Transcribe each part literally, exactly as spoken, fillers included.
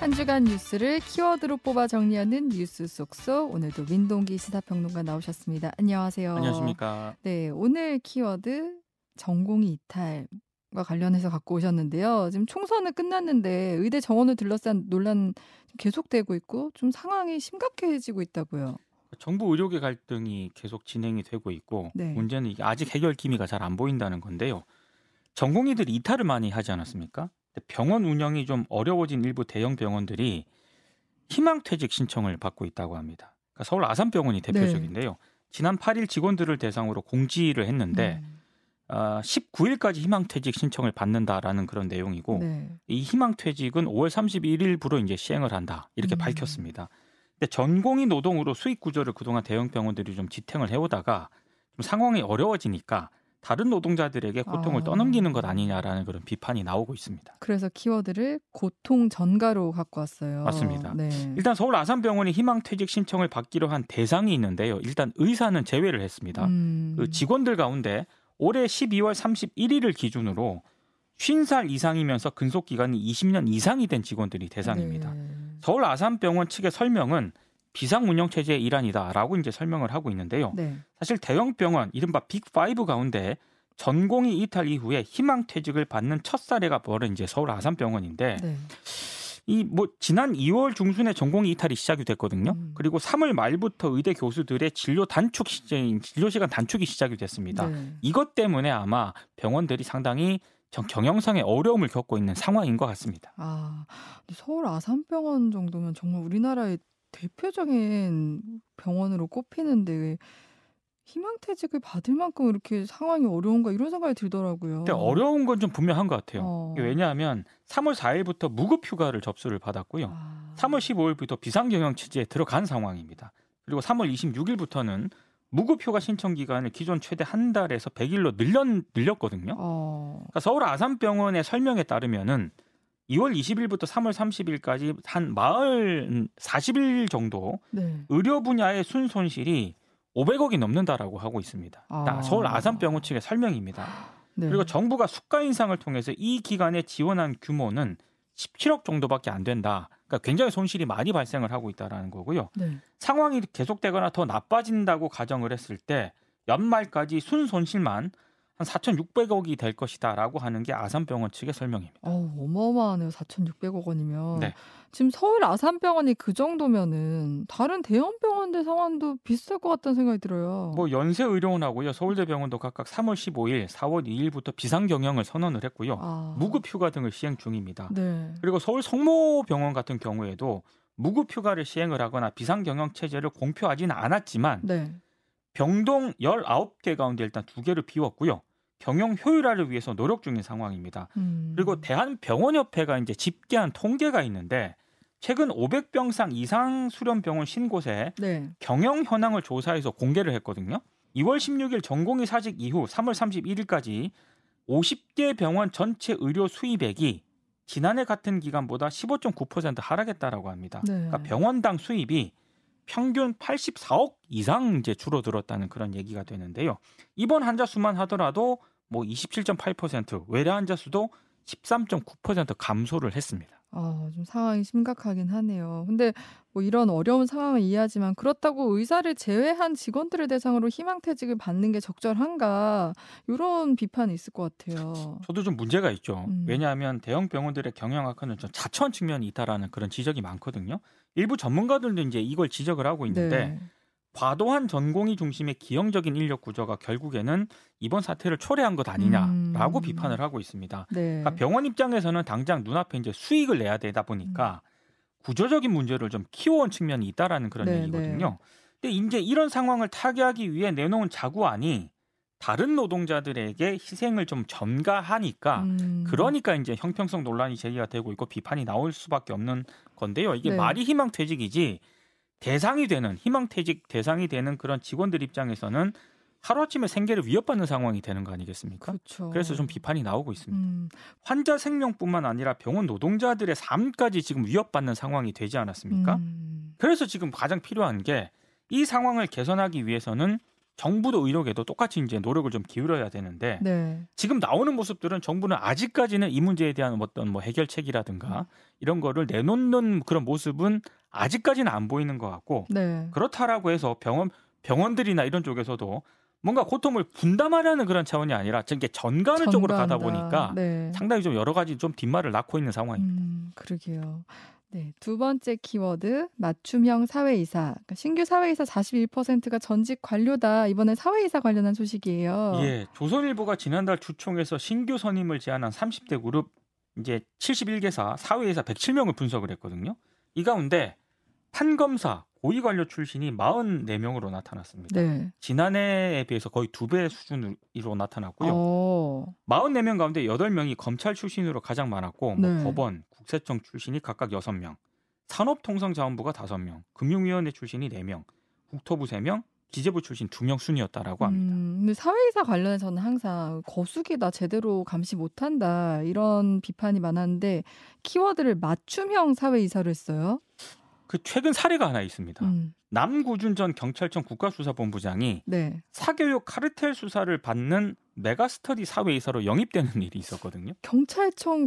한 주간 뉴스를 키워드로 뽑아 정리하는 뉴스 쏙쏙. 오늘도 민동기 시사평론가 나오셨습니다. 안녕하세요. 안녕하십니까. 네, 오늘 키워드 전공의 이탈과 관련해서 갖고 오셨는데요. 지금 총선은 끝났는데 의대 정원을 둘러싼 논란 계속되고 있고 좀 상황이 심각해지고 있다고요. 정부 의료계 갈등이 계속 진행이 되고 있고 네. 문제는 이게 아직 해결 기미가 잘 안 보인다는 건데요. 전공의들이 이탈을 많이 하지 않았습니까? 병원 운영이 좀 어려워진 일부 대형 병원들이 희망퇴직 신청을 받고 있다고 합니다. 그러니까 서울 아산병원이 대표적인데요. 네. 지난 팔 일 직원들을 대상으로 공지를 했는데 음. 어, 십구 일까지 희망퇴직 신청을 받는다라는 그런 내용이고 네. 이 희망퇴직은 오월 삼십일일부로 이제 시행을 한다 이렇게 음. 밝혔습니다. 근데 전공의 노동으로 수익 구조를 그동안 대형 병원들이 좀 지탱을 해오다가 좀 상황이 어려워지니까 다른 노동자들에게 고통을 아. 떠넘기는 것 아니냐라는 그런 비판이 나오고 있습니다. 그래서 키워드를 고통 전가로 갖고 왔어요. 맞습니다. 네. 일단 서울 아산병원이 희망퇴직 신청을 받기로 한 대상이 있는데요. 일단 의사는 제외를 했습니다. 음. 그 직원들 가운데 올해 십이월 삼십일일을 기준으로 쉰 살 이상이면서 근속기간이 이십 년 이상이 된 직원들이 대상입니다. 네. 서울 아산병원 측의 설명은 비상운영체제의 일환이다라고 이제 설명을 하고 있는데요. 네. 사실 대형 병원, 이른바 빅파이브 가운데 전공의 이탈 이후에 희망퇴직을 받는 첫 사례가 바로 이제 서울 아산병원인데 네. 이 뭐 지난 이월 중순에 전공의 이탈이 시작이 됐거든요. 음. 그리고 삼월 말부터 의대 교수들의 진료 단축 시장, 진료 시간 단축이 시작이 됐습니다. 네. 이것 때문에 아마 병원들이 상당히 경영상의 어려움을 겪고 있는 상황인 것 같습니다. 아, 서울 아산병원 정도면 정말 우리나라의 대표적인 병원으로 꼽히는데 희망퇴직을 받을 만큼 이렇게 상황이 어려운가 이런 생각이 들더라고요. 근데 어려운 건 좀 분명한 것 같아요. 어. 왜냐하면 삼월 사일부터 무급휴가를 접수를 받았고요. 아. 삼월 십오일부터 비상경영체제에 들어간 상황입니다. 그리고 삼월 이십육일부터는 무급휴가 신청 기간을 기존 최대 한 달에서 백일로 늘렸, 늘렸거든요. 어. 그러니까 서울 아산병원의 설명에 따르면은 이월 이십일부터 삼월 삼십일까지 한 마을 사십 일 정도 네. 의료 분야의 순손실이 오백억이 넘는다라고 하고 있습니다. 아. 서울 아산병원 측의 설명입니다. 네. 그리고 정부가 수가 인상을 통해서 이 기간에 지원한 규모는 십칠억 정도밖에 안 된다. 그러니까 굉장히 손실이 많이 발생을 하고 있다는 거고요. 네. 상황이 계속되거나 더 나빠진다고 가정을 했을 때 연말까지 순손실만 한 사천육백억이 될 것이다라고 하는 게 아산병원 측의 설명입니다. 어, 어마어마하네요. 사천육백억 원이면. 네. 지금 서울 아산병원이 그 정도면은 다른 대형 병원들 상황도 비슷할 것 같다는 생각이 들어요. 뭐 연세의료원하고요. 서울대병원도 각각 삼월 십오일, 사월 이일부터 비상경영을 선언을 했고요. 아. 무급휴가 등을 시행 중입니다. 네. 그리고 서울 성모병원 같은 경우에도 무급휴가를 시행을 하거나 비상경영체제를 공표하지는 않았지만 네. 병동 열아홉 개 가운데 일단 두 개를 비웠고요. 경영 효율화를 위해서 노력 중인 상황입니다. 음. 그리고 대한병원협회가 이제 집계한 통계가 있는데 최근 오백 병상 이상 수련 병원 신곳에 네. 경영 현황을 조사해서 공개를 했거든요. 이월 십육일 전공의 사직 이후 삼월 삼십일일까지 오십 개 병원 전체 의료 수입액이 지난해 같은 기간보다 십오 점 구 퍼센트 하락했다라고 합니다. 네. 그러니까 병원당 수입이 평균 팔십사억 이상 이제 줄어들었다는 그런 얘기가 되는데요. 입원 환자 수만 하더라도 뭐 이십칠 점 팔 퍼센트, 외래 환자 수도 십삼 점 구 퍼센트 감소를 했습니다. 아, 좀 상황이 심각하긴 하네요. 근데 뭐 이런 어려운 상황을 이해하지만 그렇다고 의사를 제외한 직원들을 대상으로 희망퇴직을 받는 게 적절한가 이런 비판이 있을 것 같아요. 저도 좀 문제가 있죠. 음. 왜냐하면 대형 병원들의 경영 악화는 좀 자초한 측면이 있다라는 그런 지적이 많거든요. 일부 전문가들도 이제 이걸 지적을 하고 있는데 네. 과도한 전공의 중심의 기형적인 인력 구조가 결국에는 이번 사태를 초래한 것 아니냐라고 음. 비판을 하고 있습니다. 네. 그러니까 병원 입장에서는 당장 눈앞에 이제 수익을 내야 되다 보니까 음. 구조적인 문제를 좀 키워온 측면이 있다라는 그런 네, 얘기거든요. 네. 근데 이제 이런 상황을 타개하기 위해 내놓은 자구안이 다른 노동자들에게 희생을 좀 전가하니까 음. 그러니까 이제 형평성 논란이 제기가 되고 있고 비판이 나올 수밖에 없는 건데요. 이게 네. 말이 희망퇴직이지 대상이 되는 희망퇴직 대상이 되는 그런 직원들 입장에서는 하루아침에 생계를 위협받는 상황이 되는 거 아니겠습니까? 그렇죠. 그래서 좀 비판이 나오고 있습니다. 음. 환자 생명뿐만 아니라 병원 노동자들의 삶까지 지금 위협받는 상황이 되지 않았습니까? 음. 그래서 지금 가장 필요한 게 이 상황을 개선하기 위해서는 정부도 의료계도 똑같이 이제 노력을 좀 기울여야 되는데 네. 지금 나오는 모습들은 정부는 아직까지는 이 문제에 대한 어떤 뭐 해결책이라든가 음. 이런 거를 내놓는 그런 모습은 아직까지는 안 보이는 것 같고 네. 그렇다라고 해서 병원 병원들이나 이런 쪽에서도 뭔가 고통을 분담하려는 그런 차원이 아니라 이게 전가하는 쪽으로 가다 보니까 네. 상당히 좀 여러 가지 좀 뒷말을 낳고 있는 상황입니다. 음, 그러게요. 네, 두 번째 키워드 맞춤형 사회이사. 그러니까 신규 사회이사 사십일 퍼센트가 전직 관료다. 이번에 사회이사 관련한 소식이에요. 예, 조선일보가 지난달 주총에서 신규 선임을 제안한 삼십 대 그룹 이제 칠십일 개사 사회이사 백칠 명을 분석을 했거든요. 이 가운데 판검사 고위관료 출신이 사십사 명으로 나타났습니다. 네. 지난해에 비해서 거의 두 배 수준으로 나타났고요. 오. 사십사 명 가운데 여덟 명이 검찰 출신으로 가장 많았고 네. 뭐 법원, 국세청 출신이 각각 여섯 명, 산업통상자원부가 다섯 명, 금융위원회 출신이 네 명, 국토부 세 명, 기재부 출신 두 명 순이었다라고 합니다. 음, 근데 사회이사 관련해서는 항상 거수기다 제대로 감시 못한다 이런 비판이 많았는데 키워드를 맞춤형 사회이사로 했어요. 그 최근 사례가 하나 있습니다. 음. 남구준 전 경찰청 국가수사본부장이 네. 사교육 카르텔 수사를 받는 메가스터디 사회이사로 영입되는 일이 있었거든요. 경찰청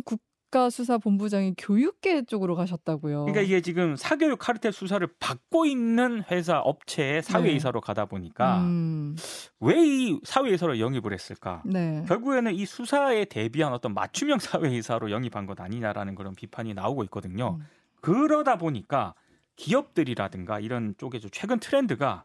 국가수사본부장이 교육계 쪽으로 가셨다고요. 그러니까 이게 지금 사교육 카르텔 수사를 받고 있는 회사 업체의 사회이사로 네. 가다 보니까 음. 왜 이 사회이사로 영입을 했을까? 네. 결국에는 이 수사에 대비한 어떤 맞춤형 사회이사로 영입한 것 아니냐라는 그런 비판이 나오고 있거든요. 음. 그러다 보니까 기업들이라든가 이런 쪽에서 최근 트렌드가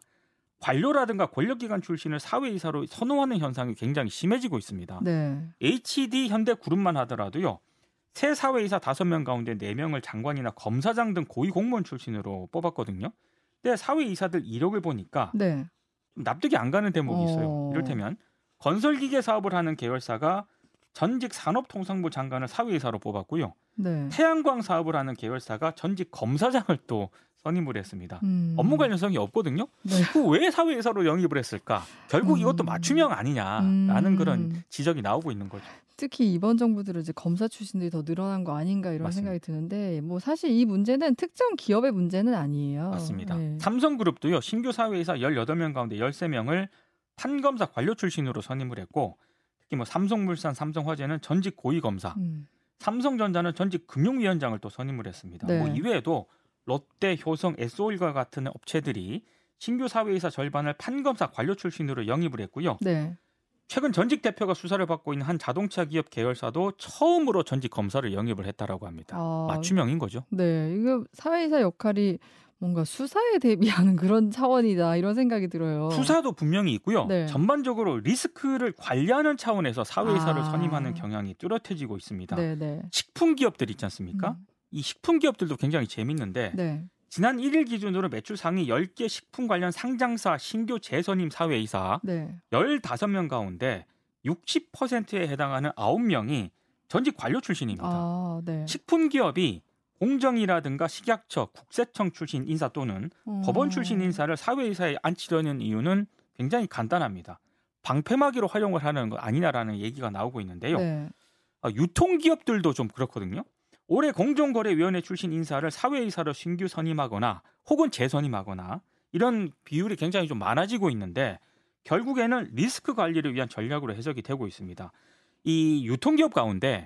관료라든가 권력기관 출신을 사회이사로 선호하는 현상이 굉장히 심해지고 있습니다. 네. 에이치디 현대그룹만 하더라도요. 새 사회이사 다섯 명 가운데 네 명을 장관이나 검사장 등 고위공무원 출신으로 뽑았거든요. 근데 사회이사들 이력을 보니까 네. 좀 납득이 안 가는 대목이 있어요. 어... 이를테면 건설기계 사업을 하는 계열사가 전직 산업통상부 장관을 사회이사로 뽑았고요. 네. 태양광 사업을 하는 계열사가 전직 검사장을 또 선임을 했습니다. 음. 업무 관련성이 없거든요. 네. 그 왜 사회이사로 영입을 했을까? 결국 음. 이것도 맞춤형 아니냐라는 음. 그런 지적이 나오고 있는 거죠. 특히 이번 정부들은 이제 검사 출신들이 더 늘어난 거 아닌가 이런 맞습니다. 생각이 드는데 뭐 사실 이 문제는 특정 기업의 문제는 아니에요. 맞습니다. 네. 삼성그룹도요. 신규 사회이사 열여덟 명 가운데 열세 명을 판검사 관료 출신으로 선임을 했고 특히 뭐 삼성물산, 삼성화재는 전직 고위검사, 음. 삼성전자는 전직 금융위원장을 또 선임을 했습니다. 네. 뭐 이외에도 롯데, 효성, 에스오일과 같은 업체들이 신규 사회이사 절반을 판검사 관료 출신으로 영입을 했고요. 네. 최근 전직 대표가 수사를 받고 있는 한 자동차 기업 계열사도 처음으로 전직 검사를 영입을 했다라고 합니다. 아, 맞춤형인 거죠. 네, 이거 사회이사 역할이 뭔가 수사에 대비하는 그런 차원이다 이런 생각이 들어요. 수사도 분명히 있고요. 네. 전반적으로 리스크를 관리하는 차원에서 사회이사를 아. 선임하는 경향이 뚜렷해지고 있습니다. 네네. 식품 기업들 있지 않습니까? 음. 이 식품 기업들도 굉장히 재밌는데 네. 지난 일 일 기준으로 매출 상위 열 개 식품 관련 상장사 신규 재선임 사회이사 네. 열다섯 명 가운데 육십 퍼센트에 해당하는 아홉 명이 전직 관료 출신입니다. 아, 네. 식품 기업이 공정이라든가 식약처, 국세청 출신 인사 또는 음. 법원 출신 인사를 사회이사에 앉히려는 이유는 굉장히 간단합니다. 방패막이로 활용을 하는 거 아니냐라는 얘기가 나오고 있는데요. 네. 아, 유통기업들도 좀 그렇거든요. 올해 공정거래위원회 출신 인사를 사회이사로 신규 선임하거나 혹은 재선임하거나 이런 비율이 굉장히 좀 많아지고 있는데 결국에는 리스크 관리를 위한 전략으로 해석이 되고 있습니다. 이 유통기업 가운데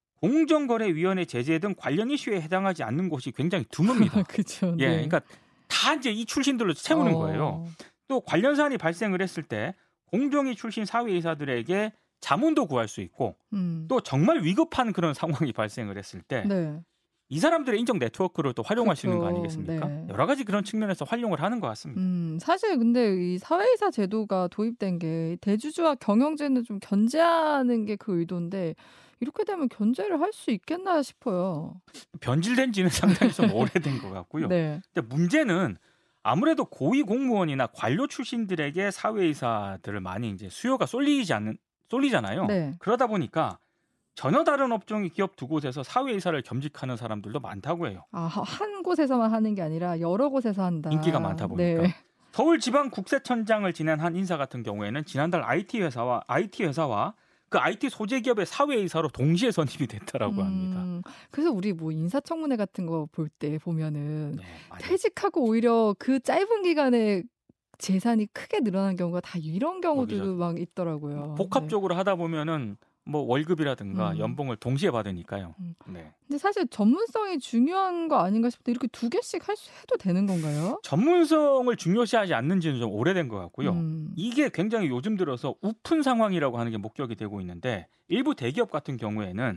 공정거래위원회 제재 등 관련 이슈에 해당하지 않는 곳이 굉장히 드뭅니다. 그렇죠. 예, 그러니까 다 이제 이 출신들로 채우는 어... 거예요. 또 관련 사안이 발생을 했을 때 공정위 출신 사회이사들에게 자문도 구할 수 있고 음. 또 정말 위급한 그런 상황이 발생을 했을 때 네. 이 사람들의 인적 네트워크를 또 활용할 그렇죠. 수 있는 거 아니겠습니까? 네. 여러 가지 그런 측면에서 활용을 하는 것 같습니다. 음, 사실 근데 이 사회이사 제도가 도입된 게 대주주와 경영진을 좀 견제하는 게 그 의도인데 이렇게 되면 견제를 할 수 있겠나 싶어요. 변질된 지는 상당히 좀 오래된 것 같고요. 네. 근데 문제는 아무래도 고위 공무원이나 관료 출신들에게 사회이사들을 많이 이제 수요가 쏠리지 않는 쏠리잖아요. 네. 그러다 보니까 전혀 다른 업종의 기업 두 곳에서 사회이사를 겸직하는 사람들도 많다고 해요. 아, 한 곳에서만 하는 게 아니라 여러 곳에서 한다. 인기가 많다 보니까. 네. 서울지방국세청장을 지낸 한 인사 같은 경우에는 지난달 아이티 회사와 아이티 회사와 그 아이티 소재 기업의 사회이사로 동시에 선임이 됐다라고 음, 합니다. 그래서 우리 뭐 인사청문회 같은 거 볼 때 보면은 네, 퇴직하고 오히려 그 짧은 기간에 재산이 크게 늘어난 경우가 다 이런 경우들도 막 있더라고요. 복합적으로 네. 하다 보면은 뭐 월급이라든가 음. 연봉을 동시에 받으니까요. 음. 네. 근데 사실 전문성이 중요한 거 아닌가 싶은데 이렇게 두 개씩 할 수 해도 되는 건가요? 전문성을 중요시하지 않는지는 좀 오래된 것 같고요. 음. 이게 굉장히 요즘 들어서 우픈 상황이라고 하는 게 목격이 되고 있는데 일부 대기업 같은 경우에는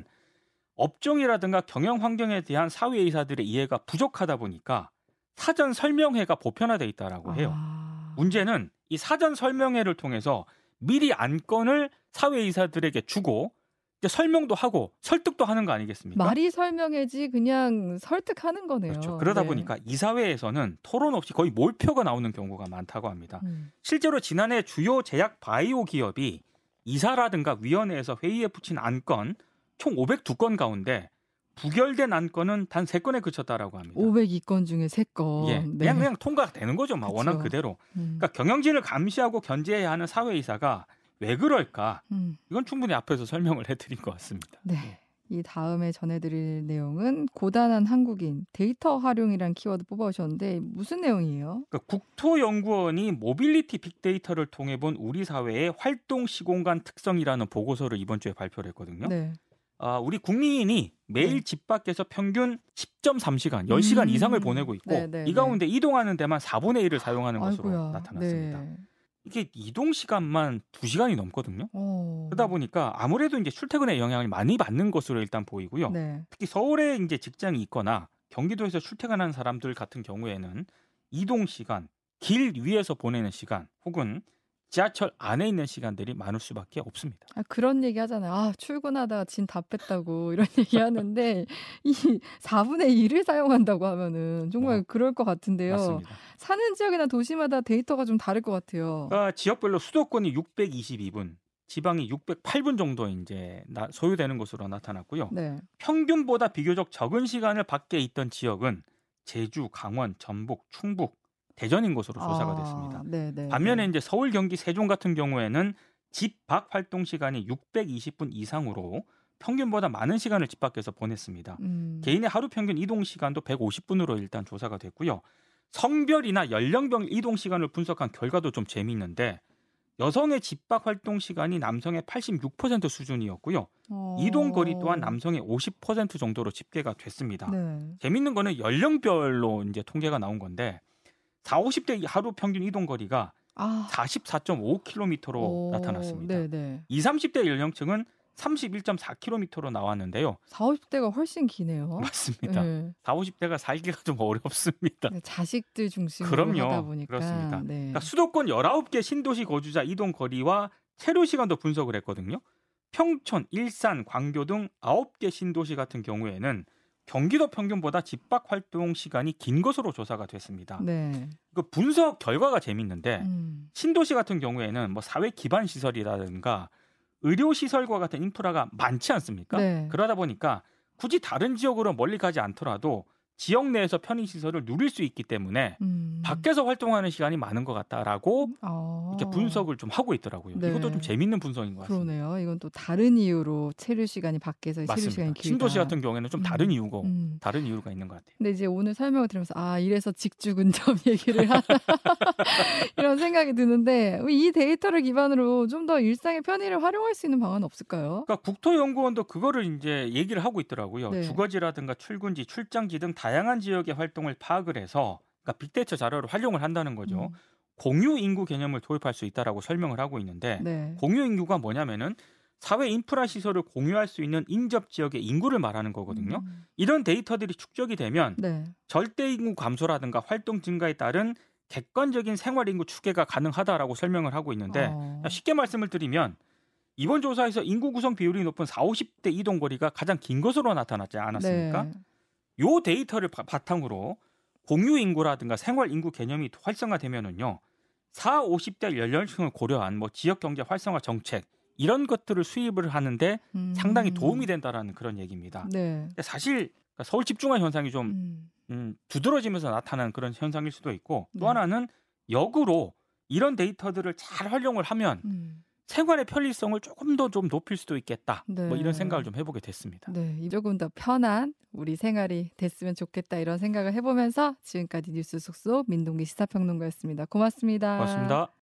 업종이라든가 경영 환경에 대한 사회이사들의 이해가 부족하다 보니까 사전 설명회가 보편화돼 있다라고 해요. 아. 문제는 이 사전 설명회를 통해서 미리 안건을 사회이사들에게 주고 이제 설명도 하고 설득도 하는 거 아니겠습니까? 말이 설명회지 그냥 설득하는 거네요. 그렇죠. 그러다 네. 보니까 이사회에서는 토론 없이 거의 몰표가 나오는 경우가 많다고 합니다. 음. 실제로 지난해 주요 제약 바이오 기업이 이사라든가 위원회에서 회의에 붙인 안건 총 오백이 건 가운데 부결된 안건은 단 세 건에 그쳤다라고 합니다. 오백이 건 중에 세 건. 예, 네. 그냥 그냥 통과가 되는 거죠. 막 원한 그대로. 음. 그러니까 경영진을 감시하고 견제해야 하는 사회이사가 왜 그럴까? 음. 이건 충분히 앞에서 설명을 해드린 것 같습니다. 네. 이 다음에 전해드릴 내용은 고단한 한국인 데이터 활용이라는 키워드 뽑아오셨는데 무슨 내용이에요? 그러니까 국토연구원이 모빌리티 빅데이터를 통해 본 우리 사회의 활동 시공간 특성이라는 보고서를 이번 주에 발표를 했거든요. 네. 아, 우리 국민이 매일 네. 집 밖에서 평균 십 점 삼 시간, 열 시간 음. 이상을 보내고 있고 네, 네, 이 가운데 네. 이동하는 데만 사분의 일을 사용하는 것으로 아이고야. 나타났습니다. 네. 이게 이동 시간만 두 시간이 넘거든요. 오. 그러다 보니까 아무래도 이제 출퇴근에 영향을 많이 받는 것으로 일단 보이고요. 네. 특히 서울에 이제 직장이 있거나 경기도에서 출퇴근하는 사람들 같은 경우에는 이동 시간, 길 위에서 보내는 시간 혹은 지하철 안에 있는 시간들이 많을 수밖에 없습니다. 아, 그런 얘기 하잖아요. 아, 출근하다가 진 다 뺐다고 이런 얘기 하는데 이 사분의 일을 사용한다고 하면은 정말 어, 그럴 것 같은데요. 맞습니다. 사는 지역이나 도시마다 데이터가 좀 다를 것 같아요. 그러니까 지역별로 수도권이 육백이십이 분, 지방이 육백팔 분 정도 이제 소요되는 것으로 나타났고요. 네. 평균보다 비교적 적은 시간을 밖에 있던 지역은 제주, 강원, 전북, 충북, 대전인 것으로 조사가 됐습니다. 아, 네네, 반면에 네. 이제 서울, 경기, 세종 같은 경우에는 집 밖 활동 시간이 육백이십 분 이상으로 평균보다 많은 시간을 집 밖에서 보냈습니다. 음. 개인의 하루 평균 이동 시간도 백오십 분으로 일단 조사가 됐고요. 성별이나 연령별 이동 시간을 분석한 결과도 좀 재미있는데 여성의 집 밖 활동 시간이 남성의 팔십육 퍼센트 수준이었고요. 어... 이동 거리 또한 남성의 오십 퍼센트 정도로 집계가 됐습니다. 네. 재미있는 거는 연령별로 이제 통계가 나온 건데 사십, 오십 대 하루 평균 이동 거리가 아... 사십사 점 오 킬로미터로 오... 나타났습니다. 네네. 이십, 삼십 대 연령층은 삼십일 점 사 킬로미터로 나왔는데요. 사십, 오십 대가 훨씬 기네요. 맞습니다. 네. 사십, 오십 대가 살기가 좀 어렵습니다. 네, 자식들 중심으로 그럼요. 하다 보니까. 그렇습니다. 네. 그러니까 수도권 열아홉 개 신도시 거주자 이동 거리와 체류 시간도 분석을 했거든요. 평촌, 일산, 광교 등 아홉 개 신도시 같은 경우에는 경기도 평균보다 집 밖 활동 시간이 긴 것으로 조사가 됐습니다. 네. 그 분석 결과가 재밌는데 음. 신도시 같은 경우에는 뭐 사회 기반 시설이라든가 의료 시설과 같은 인프라가 많지 않습니까? 네. 그러다 보니까 굳이 다른 지역으로 멀리 가지 않더라도 지역 내에서 편의시설을 누릴 수 있기 때문에 음. 밖에서 활동하는 시간이 많은 것 같다라고 아. 이렇게 분석을 좀 하고 있더라고요. 네. 이것도 좀 재밌는 분석인 것 같습니다. 그러네요. 이건 또 다른 이유로 체류 시간이 밖에서 체류 시간이 길다. 신도시 같은 경우에는 좀 다른 음. 이유고 음. 다른 이유가 있는 것 같아요. 근데 이제 오늘 설명을 들으면서 아 이래서 직주근접 얘기를 하나 이런 생각이 드는데 이 데이터를 기반으로 좀 더 일상의 편의를 활용할 수 있는 방안은 없을까요? 그러니까 국토연구원도 그거를 이제 얘기를 하고 있더라고요. 네. 주거지라든가 출근지, 출장지 등 다양한 지역의 활동을 파악을 해서 그러니까 빅데이터 자료를 활용을 한다는 거죠. 음. 공유 인구 개념을 도입할 수 있다라고 설명을 하고 있는데 네. 공유 인구가 뭐냐면은 사회 인프라 시설을 공유할 수 있는 인접 지역의 인구를 말하는 거거든요. 음. 이런 데이터들이 축적이 되면 네. 절대 인구 감소라든가 활동 증가에 따른 객관적인 생활 인구 추계가 가능하다라고 설명을 하고 있는데 어. 쉽게 말씀을 드리면 이번 조사에서 인구 구성 비율이 높은 사십, 오십 대 이동 거리가 가장 긴 것으로 나타났지 않았습니까? 네. 요 데이터를 바, 바탕으로 공유 인구라든가 생활 인구 개념이 활성화되면은요. 사십, 오십 대 연령층을 고려한 뭐 지역 경제 활성화 정책 이런 것들을 수립을 하는데 음. 상당히 도움이 된다라는 그런 얘기입니다. 네. 사실 서울 집중화 현상이 좀 음. 음, 두드러지면서 나타나는 그런 현상일 수도 있고 또 네. 하나는 역으로 이런 데이터들을 잘 활용을 하면 음. 생활의 편리성을 조금 더 좀 높일 수도 있겠다. 네. 뭐 이런 생각을 좀 해보게 됐습니다. 네, 조금 더 편한 우리 생활이 됐으면 좋겠다 이런 생각을 해보면서 지금까지 뉴스 속속 민동기 시사평론가였습니다. 고맙습니다. 고맙습니다.